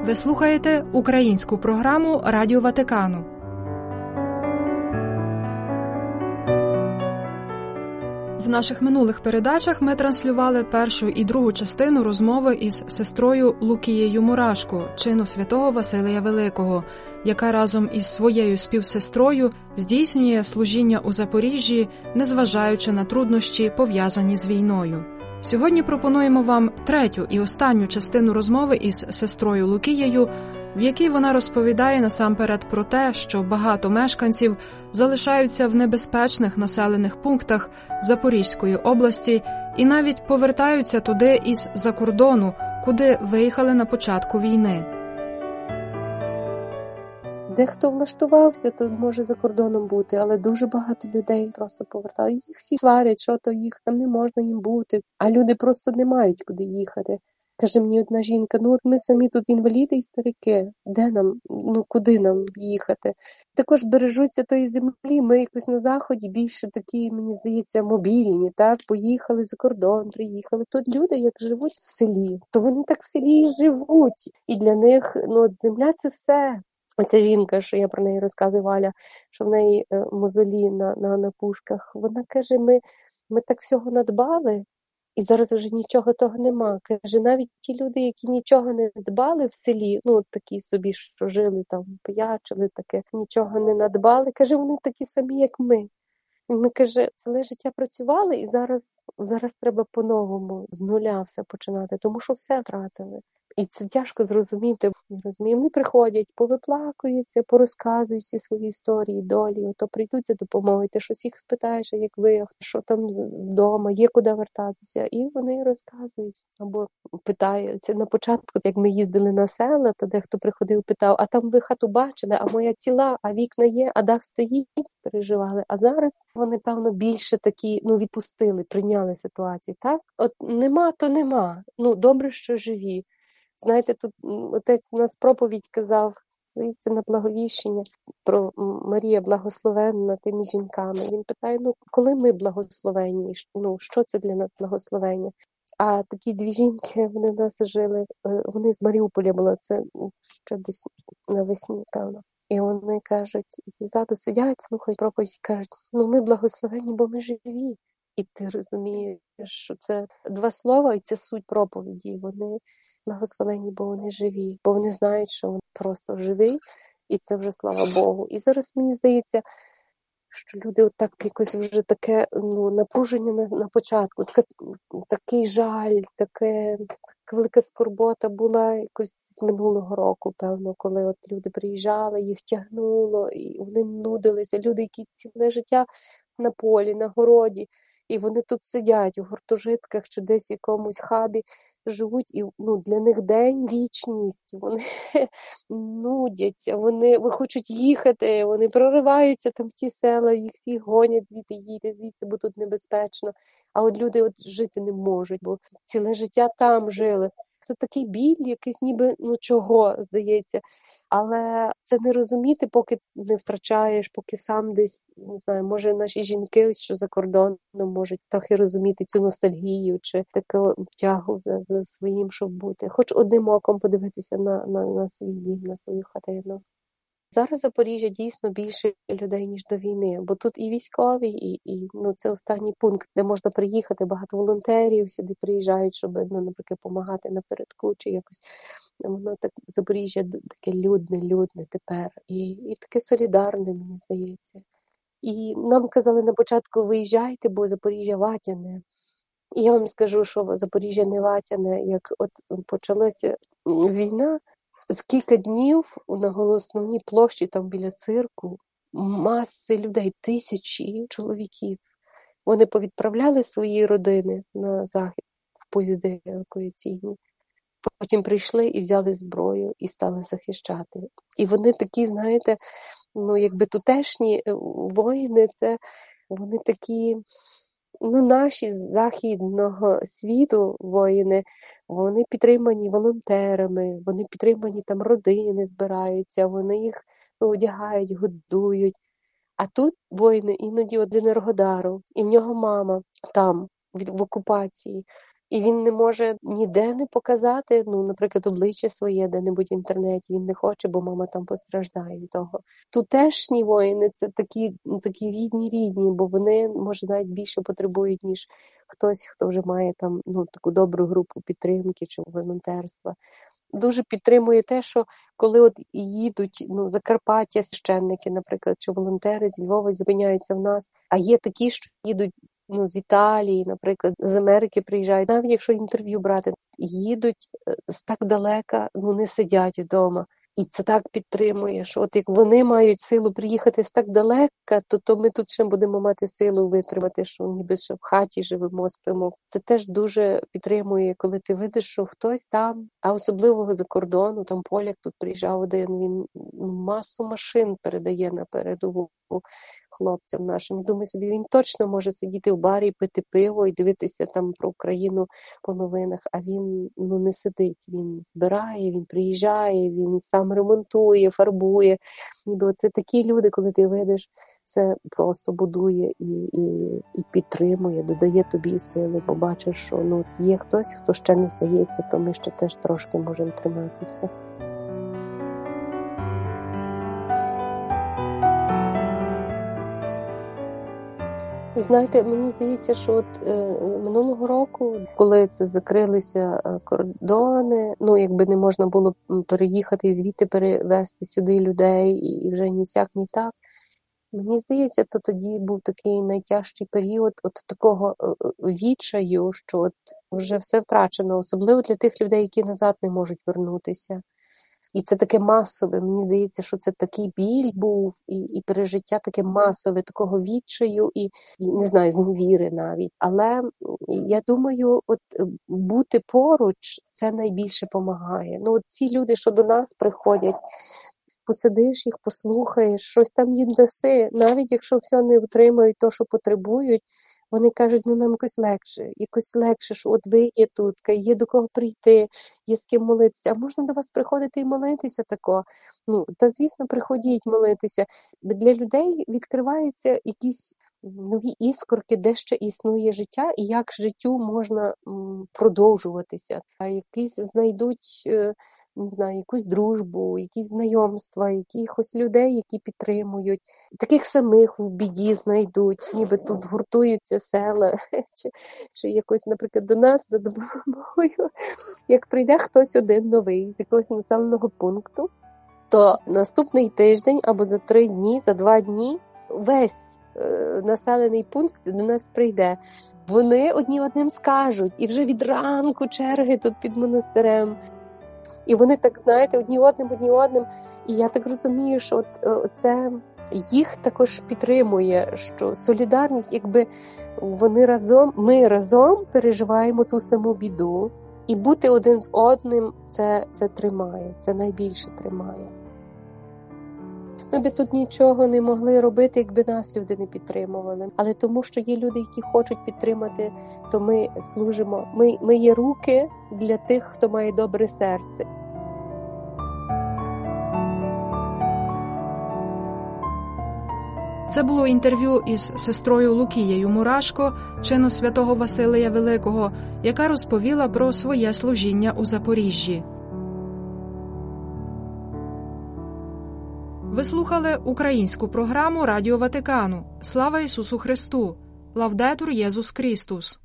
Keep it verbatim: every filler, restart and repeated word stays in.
Ви слухаєте українську програму Радіо Ватикану. В наших минулих передачах ми транслювали першу і другу частину розмови із сестрою Лукією Мурашко, чину святого Василія Великого, яка разом із своєю співсестрою здійснює служіння у Запоріжжі, незважаючи на труднощі, пов'язані з війною. Сьогодні пропонуємо вам третю і останню частину розмови із сестрою Лукією, в якій вона розповідає насамперед про те, що багато мешканців залишаються в небезпечних населених пунктах Запорізької області і навіть повертаються туди із-за кордону, куди виїхали на початку війни. Дехто влаштувався, то може за кордоном бути, але дуже багато людей просто повертали. Їх всі сварять, що то їх там не можна їм бути, а люди просто не мають куди їхати. Каже мені одна жінка, ну от ми самі тут інваліди і старики, де нам, ну куди нам їхати? Також бережуться тої землі, ми якось на Заході більше такі, мені здається, мобільні, так, поїхали за кордон, приїхали. Тут люди, як живуть в селі, то вони так в селі і живуть. І для них, ну от земля це все. Оця жінка, що я про неї розказую, Валя, що в неї е, мозолі на, на, на пушках, вона каже, ми, ми так всього надбали, і зараз вже нічого того нема. Каже, навіть ті люди, які нічого не дбали в селі, ну от такі собі, що жили там, пиячили таке, нічого не надбали, каже, вони такі самі, як ми. І ми, каже, ціле життя працювали, і зараз, зараз треба по-новому, з нуля все починати, тому що все втратили. І це тяжко зрозуміти. Розумію, вони приходять, повиплакуються, порозказують всі свої історії, долі, ото прийдуть за допомогою, ти щось їх спитаєш, як ви, що там вдома, є куди вертатися, і вони розказують. Або питаються. На початку, як ми їздили на села, то дехто приходив, питав, а там ви хату бачили, а моя ціла, а вікна є, а дах стоїть, переживали. А зараз вони, певно, більше такі, ну, відпустили, прийняли ситуацію, так? От нема, то нема. Ну, добре, що живі. Знаєте, тут отець у нас проповідь казав, здається, на благовіщення про Марія благословенна тими жінками. Він питає, ну, коли ми благословенні? Ну, що це для нас благословення? А такі дві жінки, вони в нас жили, вони з Маріуполя були, це ще десь навесні, певно. І вони кажуть, ззаду сидять, слухають проповідь, кажуть, ну, ми благословенні, бо ми живі. І ти розумієш, що це два слова, і це суть проповіді. Вони благословені, бо вони живі, бо вони знають, що вони просто живі, і це вже слава Богу. І зараз мені здається, що люди отак якось вже таке, ну, напруження на, на початку, таке, такий жаль, таке, така велика скорбота була якось з минулого року, певно, коли от люди приїжджали, їх тягнуло, і вони нудилися, люди, які ціле життя на полі, на городі, і вони тут сидять у гуртожитках чи десь в якомусь хабі, живуть, і ну, для них день вічність, вони нудяться, вони хочуть їхати, вони прориваються там в ті села, їх всі гонять звідти, їдьте звідси, бо тут небезпечно. А от люди от жити не можуть, бо ціле життя там жили. Це такий біль, якийсь ніби, ну чого, здається. Але це не розуміти, поки не втрачаєш, поки сам десь, не знаю, може наші жінки, що за кордоном, можуть трохи розуміти цю ностальгію чи таку тягу за, за своїм, щоб бути. Хоч одним оком подивитися на, на, на свій дім, на свою хатину. Зараз Запоріжжя дійсно більше людей, ніж до війни, бо тут і військові, і, і ну, це останній пункт, де можна приїхати, багато волонтерів сюди приїжджають, щоб, ну, наприклад, допомагати напередку, чи якось, воно так, Запоріжжя таке людне, людне тепер, і, і таке солідарне, мені здається. І нам казали на початку, виїжджайте, бо Запоріжжя ватяне. І я вам скажу, що Запоріжжя не ватяне, як от почалася війна, з кілька днів на основній площі, там біля цирку, маси людей, тисячі чоловіків. Вони повідправляли свої родини на захід в поїзди евакуаційні. Потім прийшли і взяли зброю і стали захищати. І вони такі, знаєте, ну якби тутешні воїни, це вони такі, ну наші з західного світу воїни, вони підтримані волонтерами, вони підтримані, там родини збираються, вони їх одягають, годують. А тут воїни іноді от з Енергодару, і в нього мама там, в окупації. І він не може ніде не показати, ну, наприклад, обличчя своє де-небудь в інтернеті. Він не хоче, бо мама там постраждає від того. Тутешні воїни – це такі, такі рідні-рідні, бо вони, може, навіть більше потребують, ніж хтось, хто вже має там, ну, таку добру групу підтримки чи волонтерства. Дуже підтримує те, що коли от їдуть, ну, Закарпаття священники, наприклад, чи волонтери з Львова зупиняються в нас, а є такі, що їдуть, ну, з Італії, наприклад, з Америки приїжджають, навіть якщо інтерв'ю брати, їдуть з так далека, ну, не сидять вдома. І це так підтримує, що от як вони мають силу приїхати з так далека, то, то ми тут ще будемо мати силу витримати, що ніби ще в хаті живемо, спимо. Це теж дуже підтримує, коли ти видиш, що хтось там, а особливо за кордону, там поляк тут приїжджав один, він масу машин передає на передову хлопцям нашим. Думаю собі, він точно може сидіти в барі, пити пиво і дивитися там про Україну по новинах, а він, ну, не сидить, він збирає, він приїжджає, він сам ремонтує, фарбує. Ніби це такі люди, коли ти видиш, це просто будує і, і, і підтримує, додає тобі сили, бо бачиш, що, ну, є хтось, хто ще не здається, то ми ще теж трошки можемо триматися. Ви знаєте, мені здається, що от е, минулого року, коли це закрилися е, кордони, ну, якби не можна було переїхати і звідти перевезти сюди людей, і, і вже ні сяк, ні так, мені здається, то тоді був такий найтяжчий період от такого е, відчаю, що от вже все втрачено, особливо для тих людей, які назад не можуть вернутися. І це таке масове, мені здається, що це такий біль був, і, і пережиття таке масове, такого відчаю, і, і не знаю, зневіри навіть. Але я думаю, от бути поруч, це найбільше допомагає. Ну, от ці люди, що до нас приходять, посидиш їх, послухаєш, щось там їм даси, навіть якщо все не отримають то, що потребують, вони кажуть, ну нам якось легше, якось легше, що от ви є тут, є до кого прийти, є з ким молитися. А можна до вас приходити і молитися тако? Ну, та звісно, приходіть молитися. Для людей відкриваються якісь нові іскорки, де ще існує життя, і як життю можна м, продовжуватися. А якісь знайдуть, не знаю, якусь дружбу, якісь знайомства, якихось людей, які підтримують. Таких самих в біді знайдуть, ніби тут гуртуються села, чи, чи якось, наприклад, до нас за допомогою, як прийде хтось один новий з якогось населеного пункту, то наступний тиждень або за три дні, за два дні весь е, населений пункт до нас прийде. Вони одні одним скажуть, і вже від ранку черги тут під монастирем. І вони так, знаєте, одні одним, одні одним. І я так розумію, що от, о, це їх також підтримує, що солідарність, якби вони разом, ми разом переживаємо ту саму біду. І бути один з одним, це, це тримає, це найбільше тримає. Ми би тут нічого не могли робити, якби нас люди не підтримували. Але тому, що є люди, які хочуть підтримати, то ми служимо. Ми, ми є руки для тих, хто має добре серце. Це було інтерв'ю із сестрою Лукією Мурашко, чину святого Василія Великого, яка розповіла про своє служіння у Запоріжжі. Ви слухали українську програму Радіо Ватикану. Слава Ісусу Христу! Лавдетур Єсус Христос!